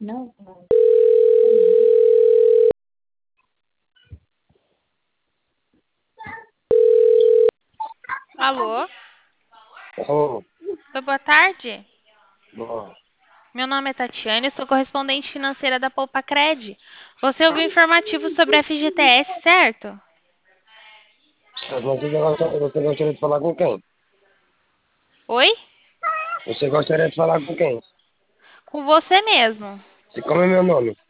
Não. Alô? Oh, Oi, boa tarde. bom. Meu nome é Tatiane, sou correspondente financeira da Poupa Cred. Você ouviu informativo sobre a FGTS, certo? Você gostaria de falar com quem? Oi? Você gostaria de falar com quem? Com você mesmo. Como é meu nome?